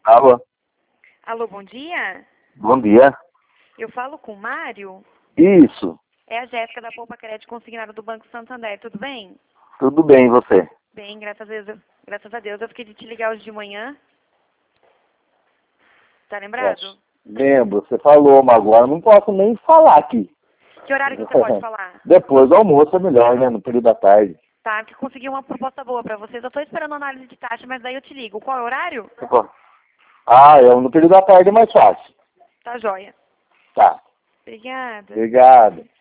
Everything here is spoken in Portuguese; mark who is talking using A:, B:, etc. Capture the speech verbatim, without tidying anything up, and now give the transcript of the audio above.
A: Alô?
B: Alô, bom dia?
A: Bom dia.
B: Eu falo com o Mário?
A: Isso.
B: É a Jéssica da Poupa Crédito Consignada do Banco Santander, tudo bem?
A: Tudo bem, e você?
B: Bem, graças a Deus. Eu, graças a Deus. Eu fiquei de te ligar hoje de manhã. Tá lembrado?
A: Lembro, você falou, mas agora eu não posso nem falar aqui.
B: Que horário que você pode falar?
A: Depois do almoço é melhor, né? No período da tarde.
B: Tá, que consegui uma proposta boa pra vocês. Eu tô esperando a análise de taxa, mas daí eu te ligo. Qual é o horário?
A: Ah, é no período da tarde é mais fácil.
B: Tá joia.
A: Tá.
B: Obrigada.
A: Obrigado.